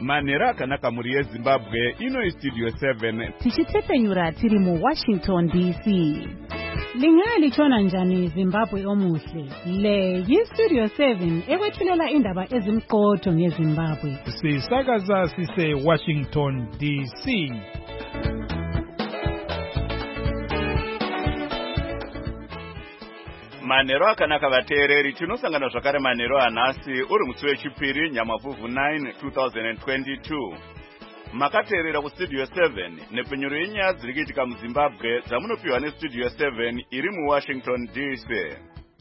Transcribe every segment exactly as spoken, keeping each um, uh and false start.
Manera akanaka muri yeZimbabwe ino Studio seven. Tichitepenyura tiri mu Washington D C. Lingali chona njani Zimbabwe omuhle. Le yi Studio seven ekwethulela indaba ezimqotho ngeZimbabwe. Sisakaza sise Washington D C. Manero akanaka vateereri tinosangana zvakare manero anhasi uri musi wechipiri Nyamavhuvhu nine two thousand twenty-two. Makateerera kuStudio seven nepenyuro yenyaya dziri kuitika muZimbabwe dzamunopiwa neStudio seven iri muWashington D C.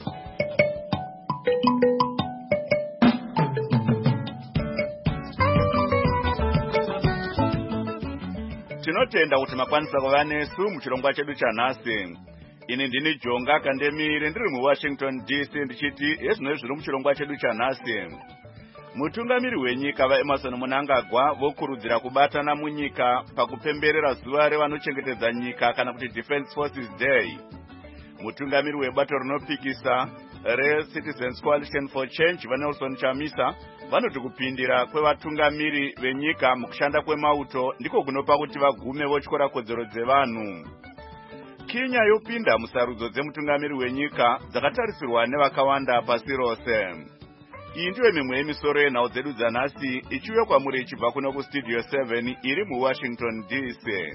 Tinotenda kuti makwanisa kuva nesu muchirongwa chedu chanhasi. Ini ndini Jonga Kandemire ndiri muWashington D C ndichiti ezvino zviri muchirongwa chedu chanhasi. Mutungamiri wenyika vaEmmerson Mnangagwa vokurudzira kubatana munyika pakupemberera zuva revanochengetedza nyika kana kuti Defense Forces Day. Mutungamiri webato rinopikisa reCitizens Coalition for Change vaNelson Chamisa vanoti kupindira kwevatungamiri venyika mukushanda kwemauto ndiko kunopa kuti vagume votyora kodzero dzevanhu. Kenya yopinda musarudzo dzemutungamiri wenyika dzakatarisirwa nevakawanda pasi rose. Iyi ndiyo mimwe yemisoro yenhau dzedu dzanhasi ichiuya kwamuri ichibva kuno kuStudio seven iri muWashington D C.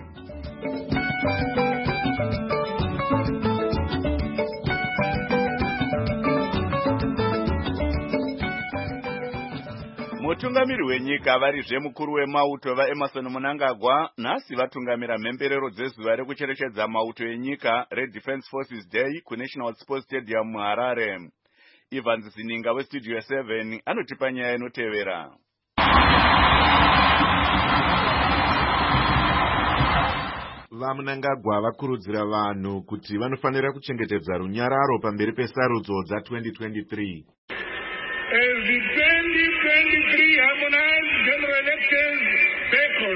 Mutungamiri wenyika varizve mukuru wemauto vaEmmerson Mnangagwa nhasi vatungamira mhemberero dzezuva rekucherechedza mauto enyika reDefense Forces Day kuNational Sports Stadium muHarare. Evans Zininga weStudio seven anotipa nyaya inotevera. VaMnangagwa vakurudzira vanhu kuti vanofanira kuchengetedza runyararo pamberi pesarudzo dza twenty twenty-three. As the twenty twenty-three harmonized general elections beckon,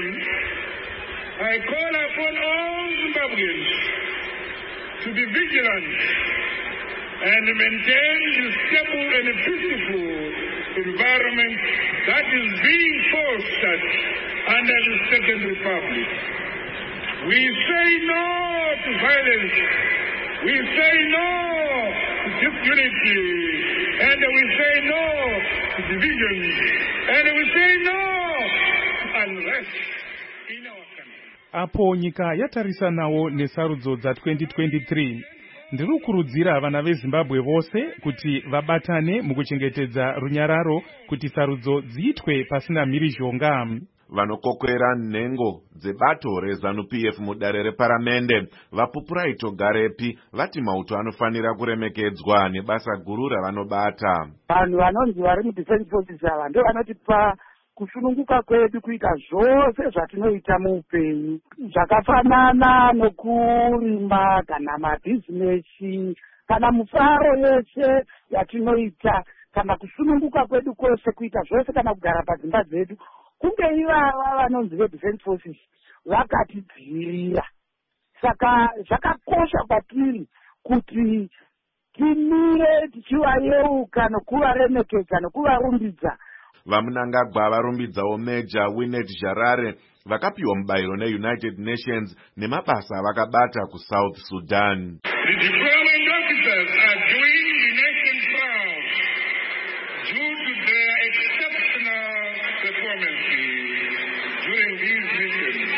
I call upon all Zimbabweans to be vigilant and maintain the stable and peaceful environment that is being fostered under the Second Republic. We say no to violence. We say no to disunity. And we say no to division. And we say no to unrest in our country. Apo nyika yatarisanawo nesarudzo dza twenty twenty-three. Ndiri kukurudzira vana veZimbabwe vose kuti vabatane mukuchengetedza runyararo kuti sarudzo dziitwe pasina mhirizhonga. Vanokokwera nhengo dzebato reZANU-P F mudare reparamende vapupuraito Garepi vati mauto anofanira kuremekedzwa nebasa guru ravanobata. Vanhu vanonzi vari muDefense Forces ava ndo vanotipa kusununguka kwedu kuita zvose zvatinoita muupenyu, zvakafanana nokurima kana mabhizinesi kana mufaro yese yatinoita kana kusununguka kwedu kwose kuita zvose kana kugara padzimba dzedu. Kunge ivava vanonzi veDefense Forces vakatidzivirira. Saka zvakakosha kwatiri kuti timire tichivayeuka nokuvaremekedza nokuvarumbidza. VaMnangagwa varumbidzawo Major Winnet Jarare vakapiwa mubayiro neUnited Nations nemabasa vakabata kuSouth Sudan. The deployment officers are doing the nation proud due to their exceptional performance during these missions.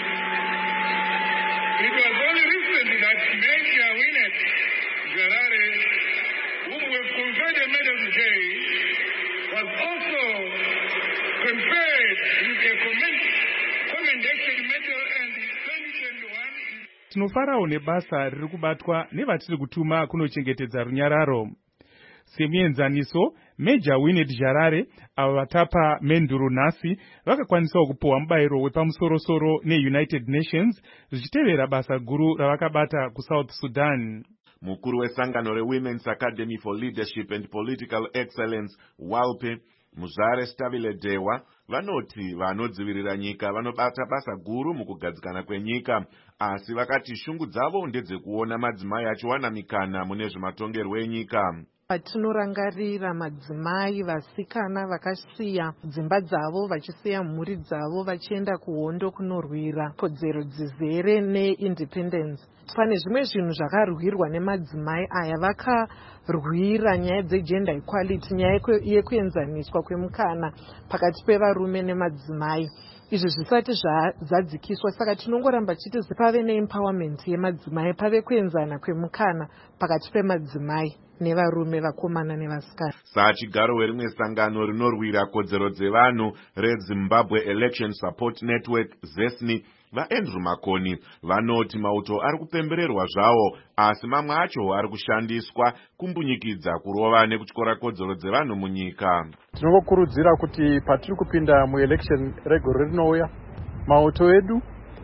It was only recently that Major Winnet Jarare, whom we have conferred a medal today, was also conferred with a commendation medal and the twenty twenty-one. Tinofarawo nebasa riri kubatwa nevatiri kutuma kunochengetedza runyararo. Semuenzaniso, Major Winnet Jarare ava vatapa menduru nhasi vakakwanisawo kupiwa mubayiro wepamusorosoro neUnited Nations zvichitevera basa guru ravakabata kuSouth Sudan. Mukuru wesangano reWomen's Academy for Leadership and Political Excellence WALPE Muzare Stabile Dewa vanoti vanodzivirira nyika vanobata basa guru mukugadzikana kwenyika, asi vakati shungu dzavo ndedzekuona madzimai achiwana mikana mune zvematongerwo enyika. Patinorangarira madzimai vasikana vakasiya dzimba dzavo vachisiya mhuri dzavo vachienda kuhondo kunorwira kodzero dzizere neindependence. Pane zvimwe zvinhu zvakarwirwa nemadzimai aya. Vakarwira nyaya dzegender equality, nyaya yekuenzaniswa kwemukana pakati pevarume nemadzimai. Izvi zvisati zvadzikiswa, saka tinongoramba chiti pave neempowerment yemadzimai, pave kuenzana kwemukana pakati pemadzimai nevarume, vakomana nevasikana. Sachigaro werimwe sangano rinorwira kodzero dzevanhu reZimbabwe Election Support Network ZESNI, vaAndrew Makoni vanoti mauto ari kupembererwa zvawo, asi mamwe acho ari kushandiswa kumbunyikidza kurova nekutyora kodzero dzevanhu munyika. Tinokurudzira kuti patiri kupinda muelection regore rinouya, mauto edu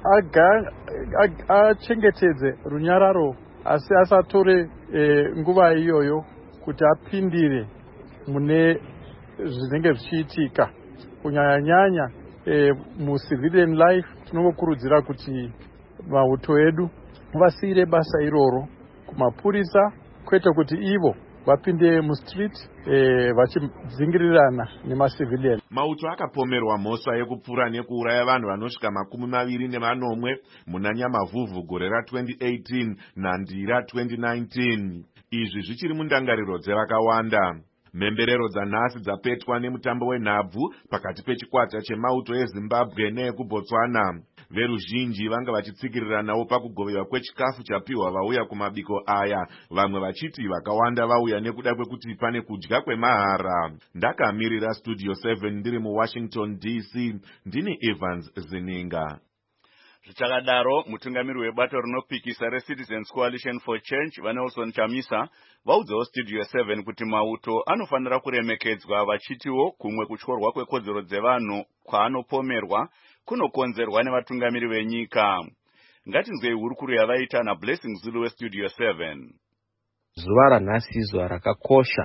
achengetedze runyararo, asi asatore e, nguva iyoyo kuti apindire mune zvinenge zvichiitika kunyanya-nyanya e, mucivilian life. Tinokurudzira kuti mauto edu vasiyire basa iroro kumapurisa, kwete kuti ivo vapinde mustreet e, vachidzingirirana nemacivilian. Mauto akapomerwa mhosva yekupfura nekuuraya vanhu vanosvika makumi maviri nemanomwe muna Nyamavhuvhu gore ra-twenty eighteen naNdira twenty nineteen. Izvi zvichiri mundangariro dzevakawanda. Mhemberero dzanhasi dzapetwa nemutambo wenhabvu pakati pechikwata chemauto eZimbabwe neekuBotswana. Veruzhinji vanga vachitsikiriranawo pakugoverwa kwechikafu chapiwa vauya kumabiko aya, vamwe vachiti vakawanda vauya nekuda kwekuti pane kudya kwemahara. Ndakamirira Studio seven ndiri muWashington D C, ndini Evans Zininga. Zvichakadaro, mutungamiri webato rinopikisa reCitizens Coalition for Change vaNelson Chamisa vaudzawo Studio seven kuti mauto anofanira kuremekedzwa, vachitiwo kumwe kutyorwa kwekodzero dzevanhu kwaanopomerwa kunokonzerwa nevatungamiri venyika. Ngatinzwei hurukuru yavaita naBlessing Zulu weStudio seven. Zuva ranhasi izuva rakakosha,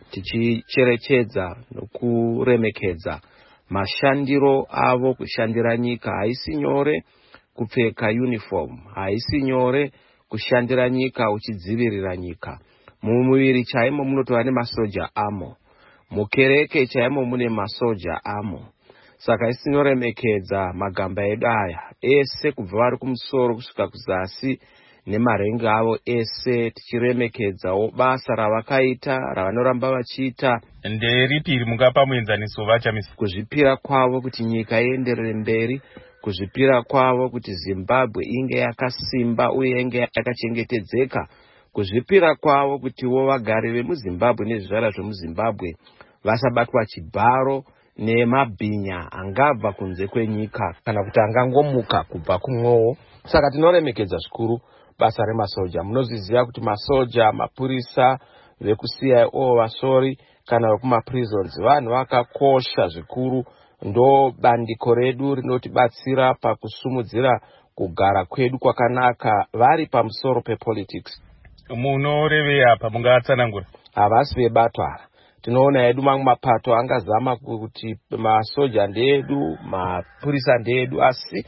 tichicherechedza nokuremekedza mashandiro avo kushandira nyika. Haisi nyore kupfeka uniform, haisi nyore kushandira nyika uchidzivirira nyika. Mumuviri chaimo munotova nemasoja amo, mukereke chaimo mune masoja amo. Saka isinoremekedza magamba edu aya ese kubva vari kumusoro kusvika kuzasi nemarenga avo ese, tichiremekedzawo basa ravakaita, ravanoramba vachiita. Nderipi mungapa muenzaniso vachamisa? Kuzvipira kwavo kuti nyika ienderere mberi, kuzvipira kwavo kuti Zimbabwe inge yakasimba uye inge yakachengetedzeka, kuzvipira kwavo kuti wo vagari vemuZimbabwe nezvizvarwa zvemuZimbabwe vasabatwa chibharo nemabhinya angabva kunze kwenyika kana kuti angangomuka kubva kumwowo. Saka tinoremekedza zvikuru basa remasoja. Munozviziva kuti masoja, mapurisa, vekuC I O, vasori kana vekumaprisons vanhu vakakosha zvikuru. Ndo bandiko redu rinotibatsira pakusumudzira kugara kwedu kwakanaka vari pamusoro pepolitics. Munoreve apa mungatsanangura? Havasi vebato ara. Tinoona edu mamwe mapato angazama kuti masoja ndeedu, mapurisa ndeedu, asi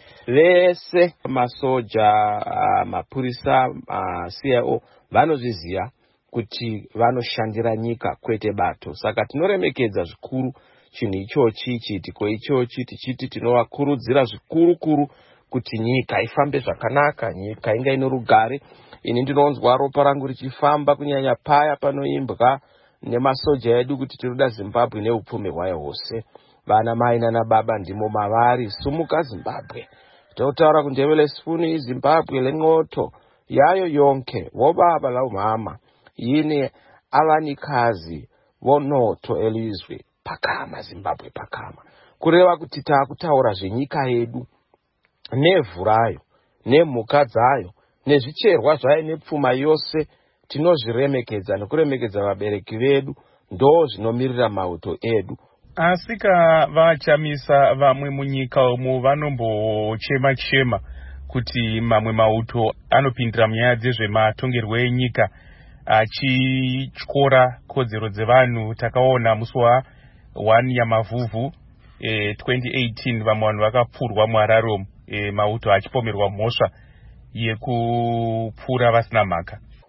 vese masoja, mapurisa, C I O vanozviziva kuti vanoshandira nyika kwete bato. Saka tinoremekedza zvikuru chinhu ichochi, chiitiko ichochi, tichiti tinovakurudzira zvikuru kuru kuti nyika ifambe zvakanaka, nyika inga ino rugare. Ini ndinonzwa ropa rangu richifamba kunyanya paya panoimbwa nemasoja edu kuti tiroda Zimbabwe neupfumi hwayo hwose. Vana mai nana baba ndimo mavari, sumuka Zimbabwe. Tinotaura kundevele sifuni Zimbabwe lenqoto yayo yonke, vobaba laumama, yini avanikazi vonoto elizwe pakama, Zimbabwe pakama. Kureva kuti taakutaura zvenyika yedu nevhu rayo, nemhuka dzayo, nezvicherwa zvayo nepfuma yose, tinozviremekedza nekuremekedza vabereki vedu, ndo zvinomirira mauto edu. Asika vachamisa vamwe munyika umo vanombochema chema kuti mamwe mauto anopindira munyaya dzezvematongerwo enyika achityora kodzero dzevanhu. Takaona musi wa-one Nyamavhuvhu e, twenty eighteen vamwe vanhu vakapfurwa muHarare e, mauto achipomerwa mhosva yekupfura vasina mhaka.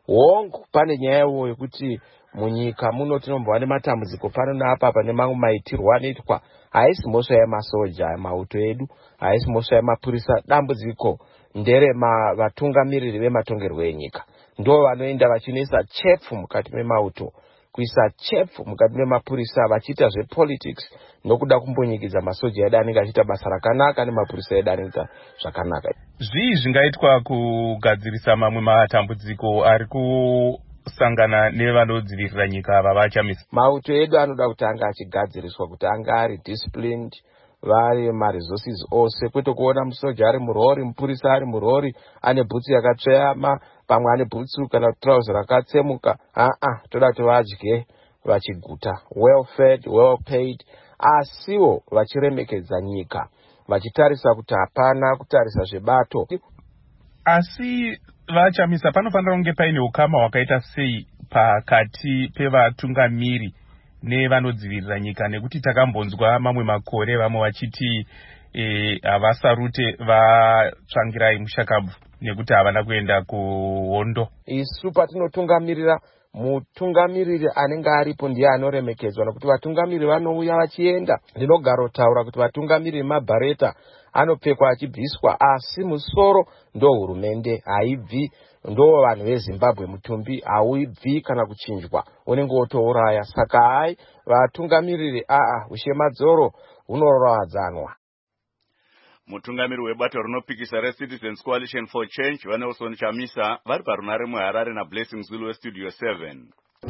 hongu pane nyayawo yekuti munyika muno tinombova nematambudziko pano neapa pane mamwe maitirwo anoitwa haisi mhosva yemasoja mauto edu, haisi mhosva yemapurisa. Dambudziko nderema vatungamiriri vematongerwo enyika, ndo vanoenda vachinoisa chepfu mukati memauto, kuisa chepfu mukati memapurisa, vachiita zvepolitics nokuda kumbonyikidza masoja edu anenge achiita basa rakanaka nemapurisa edu anoita zvakanaka. Zvii zvingaitwa kugadzirisa mamwe matambudziko ari kusangana nevanodzivirira nyika ava vachamisa? Mauto edu anoda kuti anga achigadziriswa kuti anga ari disciplined, vari maresources ose, kwete kuona musoja ari murori, mupurisa ari murori ane bhutsu yakatsveyama, pamwe ane bhutsu kana trouser rakatsemuka. Ah, toda kuti vadye vachiguta, well fed, well paid, asiwo vachiremekedza nyika, vachitarisa kuti hapana kutarisa zvebato. Asi vachamisa, panofanira kunge paine ukama hwakaita sei pakati pevatungamiri nevanodzivirira nyika, nekuti takambonzwa mamwe makore vamwe vachiti havasarute e, vatsvangirai mushakabvu nekuti havana kuenda kuhondo. Isu patinotungamirira, mutungamiriri anenge aripo ndiye anoremekedzwa, nokuti vatungamiriri vanouya vachienda. Ndinogara kutaura kuti vatungamiriri mabhareta anopfekwa achibviswa, asi musoro ndo hurumende, haibvi. Ndo vanhu veZimbabwe mutumbi hauibvi kana kuchinjwa, unenge wotouraya. Saka hai vatungamiriri aa ushemadzoro hunorovadzanwa. Mutungamiri webato rinopikisa reCitizens Coalition for Change vaNelson Chamisa vari parunare muHarare naBlessing Zulu weStudio seven.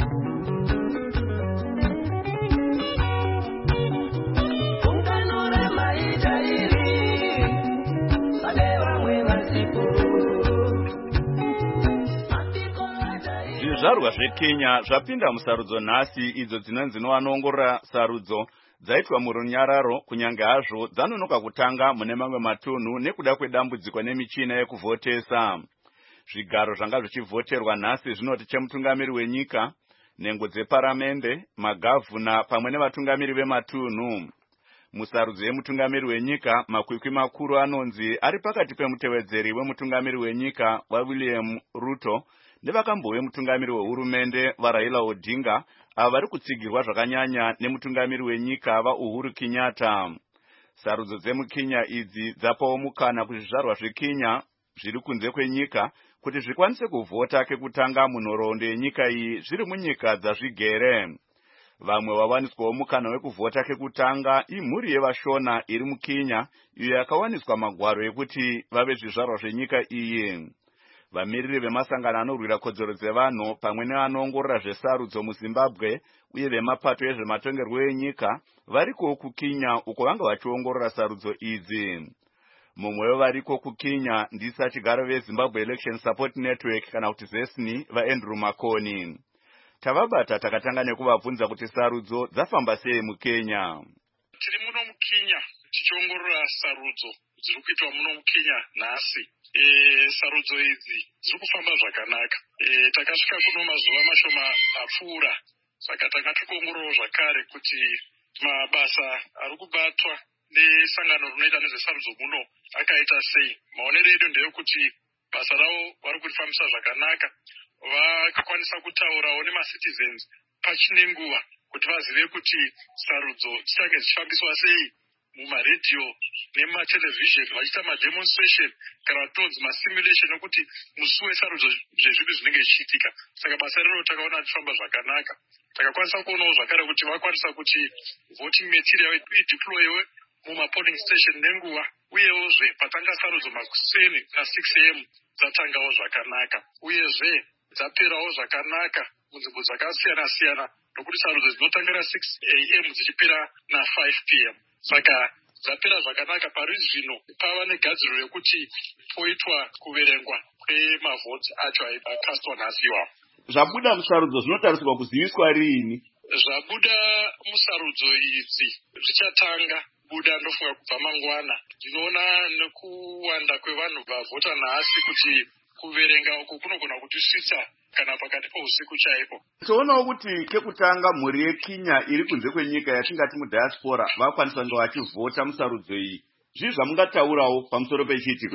Zvizvarwa zveKenya zvapinda musarudzo nhasi, idzo dzinonzi dzinoongorora sarudzo dzaitwa murunyararo, kunyange hazvo dzanonoka kutanga mune mamwe matunhu nekuda kwedambudziko nemichina yekuvhotesa. Zvigaro zvanga zvichivhoterwa nhasi zvinoti chemutungamiri wenyika, nhengo dzeparamende, magavhuna pamwe nevatungamiri vematunhu. Musarudzo yemutungamiri wenyika, makwikwi makuru anonzi ari pakati pemutevedzeri wemutungamiri wenyika waWilliam Ruto nevakambove mutungamiri wehurumende vaRaila Odinga, ava vari kutsigirwa zvakanyanya nemutungamiri wenyika vaUhuru Kenyatta. Sarudzo dzemuKenya idzi dzapawo mukana kuzvizvarwa zveKenya zviri kunze kwenyika kuti zvikwanise kuvhota kekutanga munhoroondo yenyika iyi zviri munyika dzazvigere. Vamwe vawaniswawo mukana wekuvhota kekutanga imhuri yevashona iri muKenya, iyo yakawaniswa magwaro ekuti vave zvizvarwa zvenyika iyi. Vamiriri vemasangano anorwira kodzero dzevanhu pamwe neanoongorora zvesarudzo muZimbabwe uye vemapato ezvematongerwo enyika variko kuKenya uko vanga vachiongorora sarudzo idzi. Mumwe wevariko kuKenya ndisachigaro veZimbabwe Election Support Network kana kuti ZESNI vaAndrew Makoni. Tavabata takatanga nekuvabvunza kuti sarudzo dzafamba sei muKenya. Tiri muno muKenya tichiongorora sarudzo dziri kuitwa muno muKenya nhasi. E, sarudzo idzi dziri kufamba zvakanaka. E, takasvika kuno mazuva mashoma apfuura, saka takati kuongorora zvakare kuti mabasa ari kubatwa nesangano rinoita nezvesarudzo muno akaita sei. Maonero edu ndeyekuti basa ravo vari kurifambisa zvakanaka, vakakwanisa kutaurawo nemacitizens pachine nguva kuti vazive kuti sarudzo dzichange dzichifambiswa sei mumaredhiyo nematelevision, vachiita mademonstration kana tonzi masimulation ekuti musi wesarudzo zvezvipi zvinenge zvichiitika. Saka basa rino takaona richifamba zvakanaka. Takakwanisa kuonawo zvakare kuti vakwanisa kuti voting material ideployiwe mumapolling station nenguva, uyezve patanga sarudzo makuseni na-six a m dzatangawo zvakanaka, uyezve dzaperawo zvakanaka munzvimbo dzakasiyana-siyana, nokuti sarudzo dzinotangira six a m dzichipera na-five p m Saka dzapera zvakanaka. Pari zvino pava negadziro rekuti poitwa kuverengwa kwemavhoti acho akastwa nhasi iwapo. Zvabuda musarudzo zvinotarisirwa kuziviswa rini? Zvabuda musarudzo idzi zvichatanga buda ndofunga kubva mangwana. Ndinoona nekuwanda kwevanhu vavhota nhasi kuti kuverenga uko kunogona kutisvitsa kana pakati pousiku chaipo. Toonawo kuti kekutanga mhuri yeKenya iri kunze kwenyika yatingati mudiaspora vakwanisa ndo vachivhota musarudzo iyi. Zvii zvamungataurawo pamusoro pechiitiko ichi?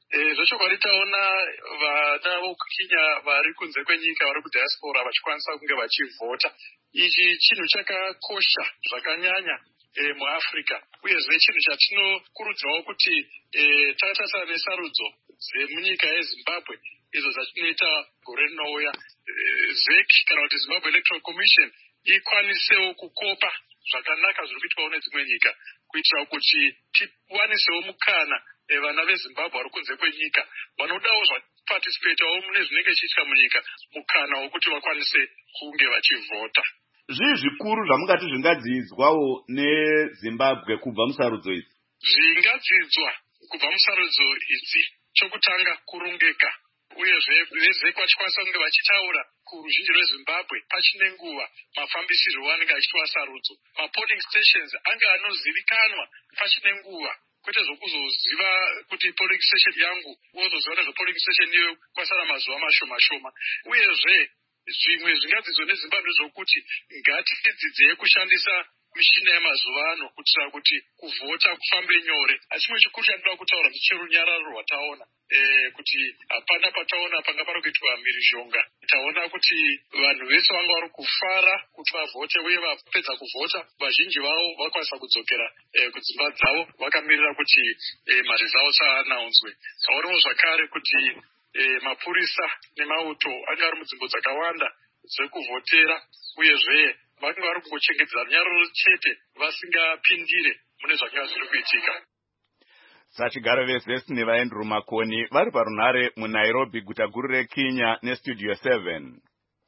zvechokwadi taona vana vokukinya vari kunze kwenyika vari kudiaspora vachikwanisa kunge vachivhota. Ichi chinhu chakakosha zvakanyanya muAfrica, uyezve chinhu chatinokurudzirawo kuti takatarisa nesarudzo dzemunyika yeZimbabwe idzo dzatinoita gore rinouya, zek kana kuti Zimbabwe Electoral Commission ikwanisewo kukopa zvakanaka zviri kuitwawo nedzimwe nyika, kuitira kuti tiwanisewo mukana vana veZimbabwe vari kunze kwenyika vanodawo zvaparticipatawo mune zvinenge chiitika munyika mukana wokuti vakwanise kunge vachivhota. Zvii zvikuru zvamungati zvingadzidzwawo neZimbabwe kubva musarudzo idzi? Zvingadzidzwa kubva musarudzo idzi, chokutanga kurongeka, uyezve vezek vachikwanisa kunge vachitaura kuruzhinji rweZimbabwe pachine nguva mafambisirwo anenge achitwa sarudzo. Mapolling stations anga anozivikanwa pachine nguva, kwete zvokuzoziva kuti polling station yangu wozoziva nezve polling station iyo kwasara mazuva mashoma shoma. Uyezve zvimwe zvingadzidzwa neZimbabwe zvokuti ngatidzidzei kushandisa mishina yemazuva ano kuitira kuti kuvhota kufambe nyore. Chimwe chikuru chandinoda kutaura ndecherunyararo rwataona, e, kuti hapana pataona panga pari kuitwa mhirizhonga. Taona kuti vanhu vese vanga vari kufara kuti vavhote, uye vapedza kuvhota vazhinji vavo vakwanisa kudzokera e, kudzimba dzavo vakamirira kuti e, mari dzavo dzaanaunzwe. Taonawo zvakare kuti e, mapurisa nemauto anga ari munzvimbo dzakawanda dzekuvhotera, uyezve vakanga vari kungochengedza runyararo chete vasingapindire mune zvakanga zviri kuitika. Sachigaro vezesi nevaendru makoni vari parunhare muNairobi, guta guru reKenya, nestudio seven.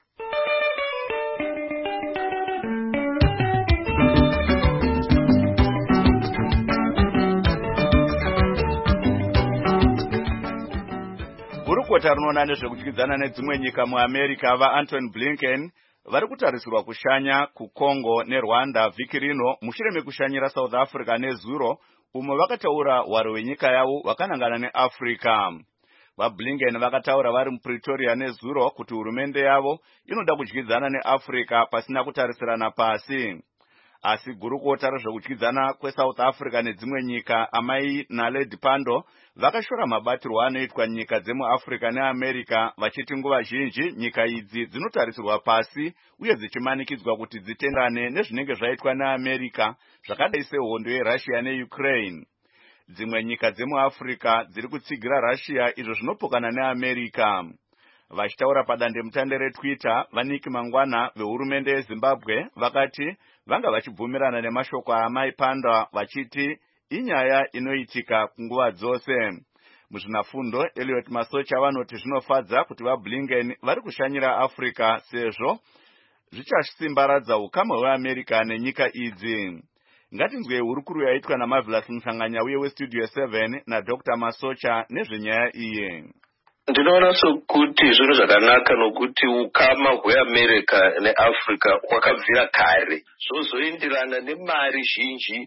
Gurukota rinoona nezvekudyidzana nedzimwe nyika muAmerica vaAntony Blinken vari kutarisirwa kushanya kuCongo neRwanda vhiki rino mushure mekushanyira South Africa nezuro, umo vakataura hwaro hwenyika yavo vakanangana neAfrica. VaBlinken vakataura vari muPretoria nezuro kuti hurumende yavo inoda kudyidzana neAfrica pasina kutarisirana pasi. Asi gurukota rezvekudyidzana kweSouth Africa nedzimwe nyika amai Naledi Pandor vakashora mabatirwo anoitwa nyika dzemuAfrica neAmerica, vachiti nguva zhinji nyika idzi dzinotarisirwa pasi uye dzichimanikidzwa kuti dzitendane nezvinenge zvaitwa neAmerica, zvakadai sehondo yeRussia neUkraine. Dzimwe nyika dzemuAfrica dziri kutsigira Russia izvo zvinopokana neAmerica. Vachitaura padandemutande reTwitter, Vaniki Mangwana vehurumende yeZimbabwe vakati vanga vachibvumirana nemashoko aamai Pandor vachiti inyaya inoitika kunguva dzose. Muzvinafundo, Elliot Masocha vanoti zvinofadza kuti vaBlinken vari kushanyira Africa sezvo zvichasimbaradza ukama hweAmerica nenyika idzi. Ngatinzwe hurukuru yaitwa naMarvelous Mhlanganya uye weStudio seven naDr Masocha nezvenyaya iyi. Ndinoona sokuti zvinhu zvakanaka nokuti ukama hweAmerica neAfrica hwakabvira kare, zvozoenderana nemari zhinji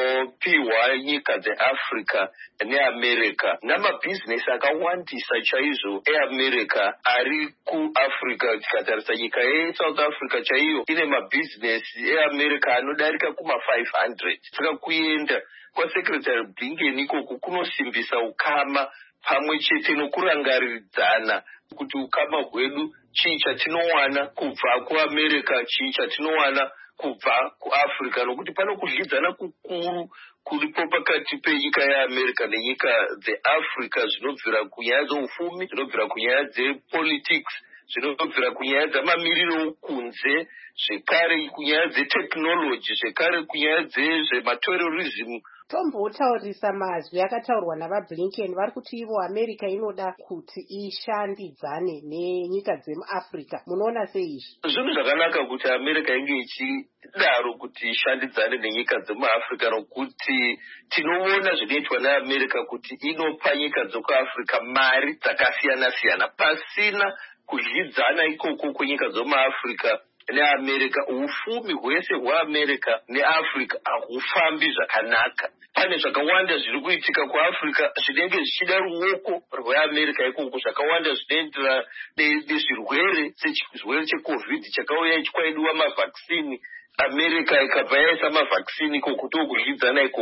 inopiwa nyika dzeAfrica neAmerica namabhizinesi akawandisa chaizvo eAmerica ari kuAfrica. Tikatarisa nyika yeSouth Africa chaiyo ine mabhizinesi eAmerica anodarika kuma five hundred. Saka kuenda kwaSecretary Blinken ikoko kunosimbisa ukama pamwe chete nokurangaridzana kuti ukama hwedu chii chatinowana kubva kuAmerica, chii chatinowana kubva kuAfrica, nokuti pano kudyidzana kukuru kuripo pakati penyika yeAmerica nenyika dzeAfrica, zvinobvira kunyaya dzeupfumi, zvinobvira kunyaya dzepolitics, zvinobvira kunyaya dzamamiriro kunze, zvekare kunyaya dzetechnology, zvekare kunyaya dzezvematerrorism. Tombotaurisa mazwi akataurwa navaBlinken vari kuti ivo America inoda kuti ishandidzane nenyika dzemuAfrica. Munoona sei izvi? Zvinhu zvakanaka kuti America inge ichidaro kuti ishandidzane nenyika dzemuAfrica, nokuti tinoona zvinoitwa neAmerica kuti inopa nyika dzekuAfrica mari dzakasiyana siyana. Pasina kudyidzana ikoko kwenyika dzemuAfrica neAmerica, ufumi hwese hweAmerica neAfrica ahufambi zvakanaka. Pane zvakawanda zviri kuitika kuAfrica zvinenge zvichida ruoko rweAmerica ikoko, zvakawanda zvinoendera nezvirwere sechirwere cheCovid chakauya chikwaidiwa mavhakisini. America ikabva yaisa mavhakisini ikoko, tokudyidzana ikoko.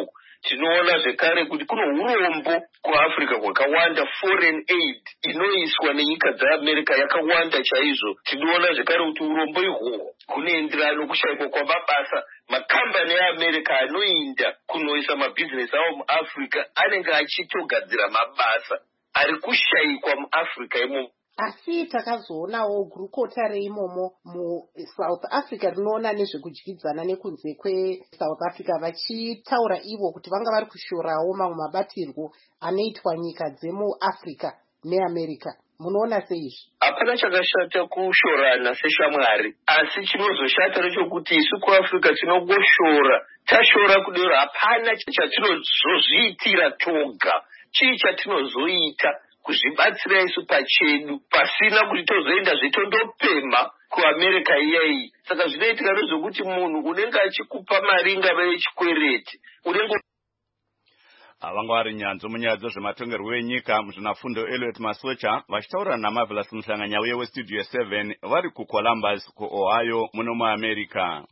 tinoona zvekare kuti kuno urombo kuafrica kwakawanda. Foreign aid inoiswa nenyika dzeamerica yakawanda chaizvo. Tinoona zvekare kuti urombo ihwohwo kunoenderana nokushayikwa kwamabasa. Makambani eAmerica anoinda kunoisa mabhizinesi avo muAfrica anenge achitogadzira mabasa ari kushayikwa muAfrica imomo. Asi takazoonawo gurukota reimomo muSouth Africa rinoona nezvekudyidzana nekunze kweSouth Africa vachitaura ivo kuti vanga vari kushorawo mamwe mabatirwo anoitwa nyika dzemuAfrica neAmerica. Munoona seizvi? Hapana chakashata kushorana seshamwari, asi chinozoshata nechekuti isu kuAfrica tinongoshora. Tashora kudero hapana chatinozozviitira toga. Chii chatinozoita kuzvibatsira isu pachedu pasina kuti tozoenda zvitondopema kuAmerica iyeyi. Saka zvinoitika nezvekuti munhu unenge achikupa mari ingava yechikwereti unenge vanga vari nyanzvi munyaya dzezvematongerwo enyika muzvinafundo Elliot Masocha vachitaura naMarvelous Muhlanganyauye westudio seven vari kuColumbus kuOhio muno muAmerica.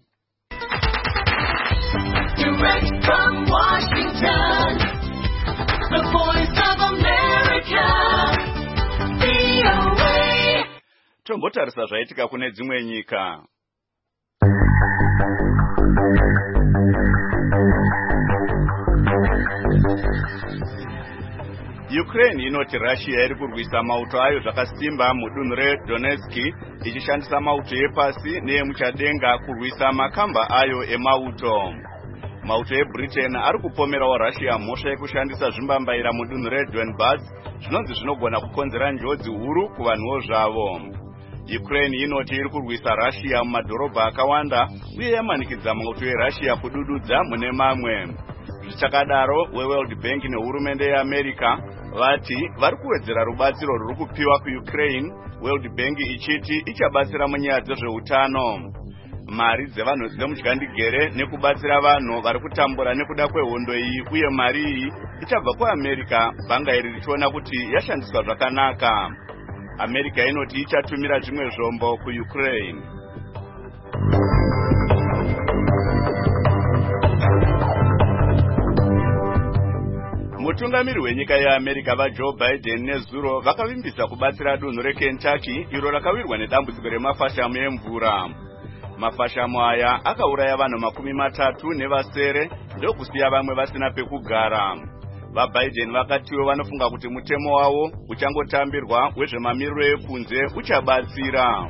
Direct from Washington, the voice of America, V O A. Tombotarisa zvaitika kune dzimwe nyika. Ukraine inoti Russia iri kurwisa mauto ayo zvakasimba mudunhu reDonetsk ichishandisa mauto epasi neemuchadenga kurwisa makamba ayo emauto. Mauto eBritain ari kupomerawo Russia mhosva yekushandisa zvimbambaira mudunhu reDonbass zvinonzi zvinogona kukonzera njodzi huru kuvanhuwo zvavo. Ukraine inoti iri kurwisa Russia mumadhorobha akawanda uye yamanikidza mauto eRussia kudududza mune mamwe. Zvichakadaro, weWorld Bank nehurumende yeAmerica vati vari kuwedzera rubatsiro ruri kupiwa kuUkraine, World Bank ichiti ichabatsira munyaya dzezveutano. Mari dzevanhu dzemudyandegere nekubatsira vanhu vari kutambura nekuda kwehondo iyi uye mari iyi ichabva kuAmerica, bhanga iri richiona kuti yashandiswa zvakanaka. America inoti ichatumira zvimwe zvombo kuUkraine. Mutungamiri wenyika yeAmerica vaJoe Biden nezuro vakavimbisa kubatsira dunhu reKentucky iro rakawirwa nedambudziko remafashamu emvura. Mafashamu aya akauraya vanhu makumi matatu nevasere ndokusiya vamwe vasina pekugara. VaBiden vakatiwo vanofunga kuti mutemo wavo uchangotambirwa wezvemamiriro ekunze uchabatsira.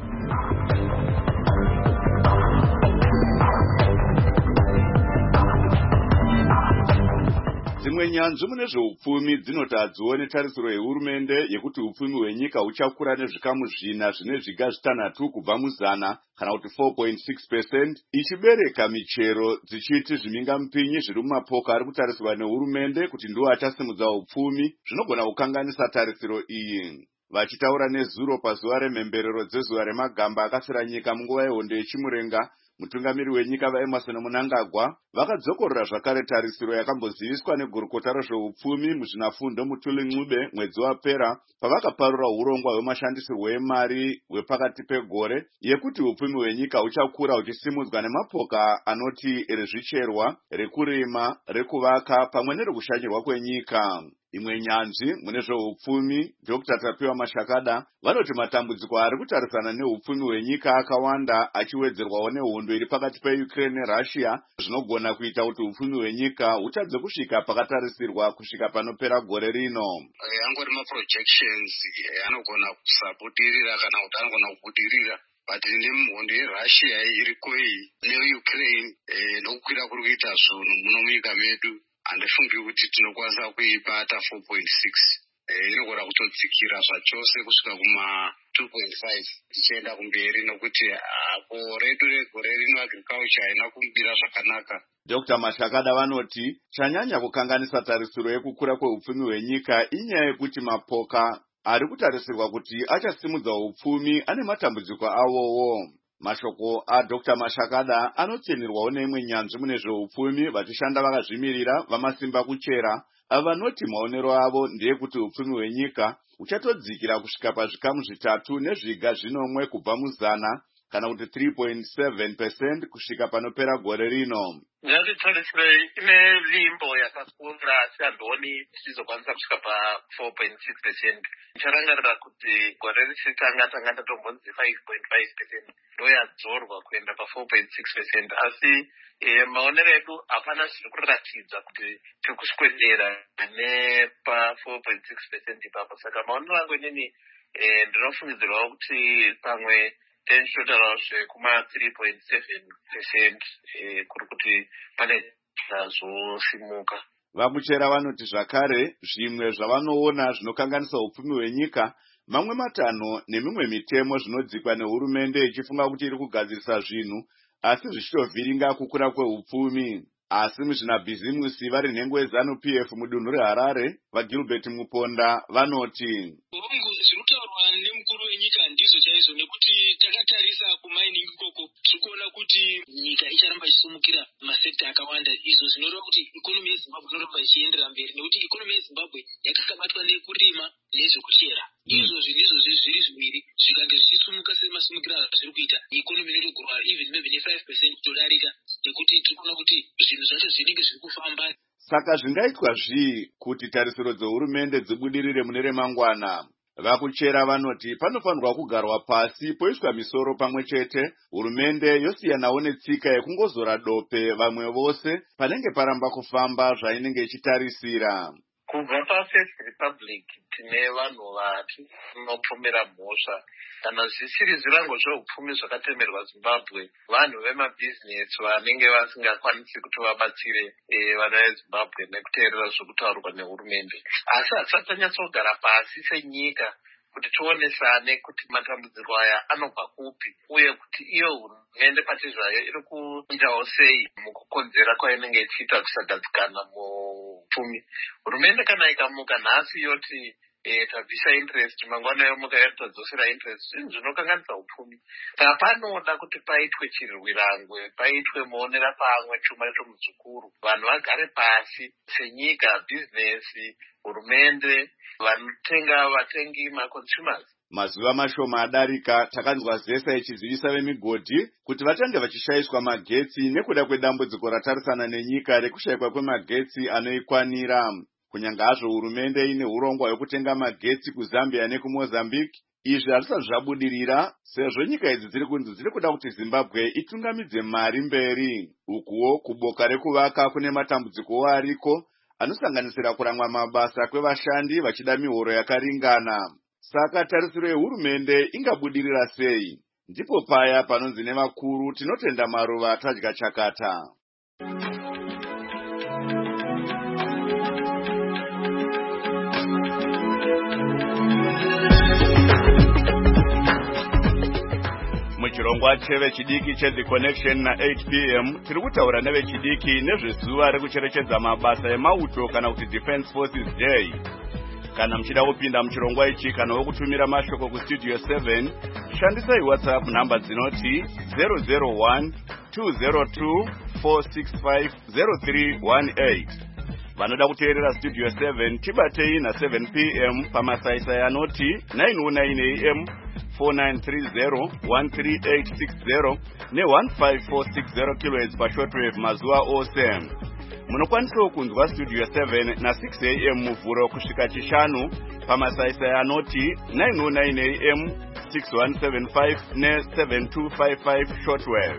Dzimwe nyanzvi mune zveupfumi dzinoti hadzione tarisiro yehurumende yekuti upfumi hwenyika huchakura nezvikamu zvina zvine zviga zvitanhatu kubva muzana kana kuti four point six percent ichibereka michero dzichiti zvimingamupinyi zviri mumapoka ari kutarisirwa nehurumende kuti ndiwo achasimudza upfumi zvinogona kukanganisa tarisiro iyi. Vachitaura nezuro pazuva remhemberero dzezuva remagamba akafira nyika munguva yehondo yechimurenga, mutungamiri wenyika vaEmerson Mnangagwa vakadzokorera zvakare tarisiro yakamboziviswa negurukota rezveupfumi muzvinafundo Mutuli Ncube mwedzi wapera pavakaparura urongwa hwemashandisirwo emari hwepakati pegore yekuti upfumi hwenyika huchakura huchisimudzwa nemapoka anoti rezvicherwa, rekurima, rekuvaka pamwe nerekushanyirwa kwenyika. Imwe nyanzvi mune zveupfumi Doctor Tapiwa Mashakada vanoti matambudziko ari kutarisana neupfumi hwenyika akawanda achiwedzerwawo nehondo iri pakati peUkraine neRussia zvinogona kuita kuti upfumi hwenyika hutadze kusvika pakatarisirwa kusvika panopera gore rino. Angori maprojections anogona kusabudirira kana kuti anogona kubudirira, but nehondo yeRussia iriko iyi neUkraine nokukwira kuri kuita zvinhu muno munyika medu handifungi kuti tinokwanisa kuibata four point six. Inogona kutodzikira zvachose kusvika kuma two point five tichienda kumberi nokuti hapo redu regore rino agriculture haina kumira zvakanaka. Doctor Mashakada vanoti chanyanya kukanganisa tarisiro yekukura kweupfumi hwenyika inyaya yekuti mapoka ari kutarisirwa kuti achasimudza upfumi ane matambudziko awowo. Mashoko aDoctor Mashakada anotsenirwawo neimwe nyanzvi mune zveupfumi vachishanda vakazvimirira vamasimba kuchera vanoti maonero avo ndeyekuti upfumi hwenyika uchatodzikira kusvika pazvikamu zvitatu nezviga zvinomwe kubva muzana kana kuti three point seven percent kusvika panopera gore rino. Ngatitarisirei ine limbo yakakura asi handoni tichizokwanisa kusvika pa-four point six percent. Ndicharangarira kuti gore richitanga tanga ndatombonzi five point five percent ndo yadzorwa kuenda pa-four point six percent, asi e, maonero edu hapana zviri kuratidza kuti tiri kuswedera nepa-four point six percent ipapo. Saka maonero angu inini e, ndinofungidzirwa kuti pamwe tenchotaura zvekuma-three point seven percent e, kuri kuti pane zvazosimuka. Vakuchera vanoti zvakare zvimwe zvavanoona zvinokanganisa upfumi hwenyika, mamwe matanho nemimwe mitemo zvinodzikwa nehurumende ichifunga kuti iri kugadzirisa zvinhu asi zvichitovhiringa kukura kweupfumi. Asi muzvinabhizimusi vari nhengo yeZanu P F mudunhu reHarare, vaGilbert Muponda vanoti urungu zvinotaurwa nemukuru wenyika ndizvo chaizvo, nekuti takatarisa kumining ikoko tikuona kuti nyika icharamba ichisumukira masekta akawanda, izvo zvinoreva kuti ikonomi yeZimbabwe inoramba ichiendera mberi, nekuti ikonomi yeZimbabwe yakakabatwa nekurima nezvekuchera. Izvozvi ndizvo zviri zviviri zvikange zvichisumuka semasumukiro azviri kuita, ikonomi inotogurwa even maybe ne-five percent kutodarika, nekuti tirikuona kuti zvinhu zvacho zvinenge zviri kufamba. Saka zvingaitwa zvii kuti tarisiro dzehurumende dzibudirire mune remangwana? Vakuchera vanoti panofanirwa kugarwa pasi poiswa misoro pamwe chete, hurumende yosiyanawo netsika yekungozora dope vamwe vose panenge paramba kufamba zvainenge ichitarisira. Kubva paFirst Republic tine vanhu vatinopfumira mhosva kana zvisiri zvirango zveupfumi zvakatemerwa Zimbabwe, vanhu vemabhizinesi vanenge vasingakwanisi kuti vabatsire e, vana veZimbabwe nekuteerera zvokutaurwa nehurumende. Asi hatisati tanyatsogara pasi senyika kuti tionesane kuti matambudziko aya anobva kupi, uye kuti iyo hurumende pati zvayo iri kuitawo sei mukukonzera kwainenge ichiita kusagadzikana mupfumi. Hurumende kana ikamuka nhasi yoti e, tabvisa interest, mangwana yomuka yotadzosera interest, zvinhu zvinokanganisa upfumi. Saka panoda kuti paitwe chirwirangwe, paitwe muonera pamwe chuma chomudzukuru, vanhu vagare pasi senyika, bhizinesi, hurumende, vanotenga vatengi, maconsumers. Mazuva mashoma adarika takanzwa Zesa ichizivisa vemigodhi kuti vachange vachishayiswa magetsi nekuda kwedambudziko ratarisana nenyika rekushayikwa kwemagetsi anoikwanira. Kunyanga hazvo hurumende ine urongwa hwekutenga magetsi kuZambia nekuMozambique, izvi hazvisati zvabudirira sezvo nyika idzi dziri kunzi dziri kuda kuti Zimbabwe itungamidze mari mberi. Ukuwo kuboka rekuvaka kune matambudziko ariko anosanganisira kuramwa mabasa kwevashandi vachida mihoro yakaringana. Saka tarisiro yehurumende ingabudirira sei? Ndipo paya panonzi nevakuru tinotenda maruva tadya chakata. Muchirongwa chevechidiki cheThe Connection na eight p m tiri kutaura nevechidiki nezvezuva rekucherechedza mabasa emauto kana kuti Defence Forces Day. Kana muchida kupinda muchirongwa ichi kana wokutumira mashoko kustudio seven, shandisai WhatsApp namba dzinoti zero zero one two zero two four six five zero three one eight. Vanoda kuteerera Studio seven tibatei na seven p m pamasaisai anoti nine oh nine a m four nine three zero one three eight six zero ne one five four six zero kilohertz pashortwave mazuva ose. Munokwanisawo kunzwa Studio seven na six a m muvhuro kusvika chishanu pamasaisai anoti nine oh nine a m six one seven five ne seven two five five shortwave.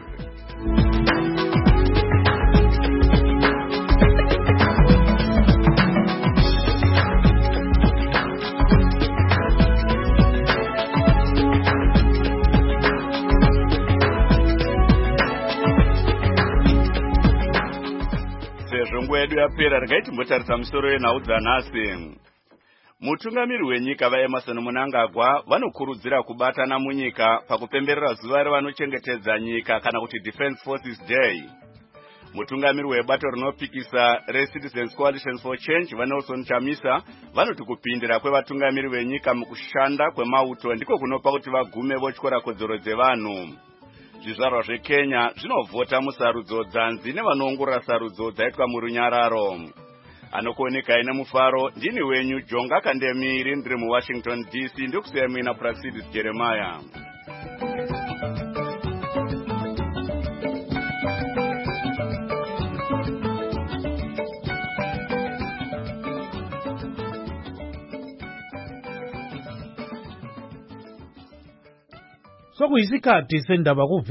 Nguva yedu yapera rakaiti mbotarisa musoro yenhau dzanhasi. Mutungamiri wenyika vaEmmerson Mnangagwa vanokurudzira kubatana munyika pakupemberera zuva revanochengetedza nyika kana kuti Defence Forces Day. Mutungamiri webato rinopikisa reCitizens Coalition for Change vaNelson Chamisa vanoti kupindira kwevatungamiri venyika mukushanda kwemauto ndiko kunopa kuti vagume votyora kodzero dzevanhu. Zvizvarwa zveKenya zvinovhota musarudzo dzanzi nevanoongorora sarudzo dzaitwa murunyararo. Anokuoneka ine mufaro ndini wenyu Jonga Kandemiri ndiri muWashington D C ndokusiyamina Praxidis Jeremiah. sokuyisikhathi sendaba ku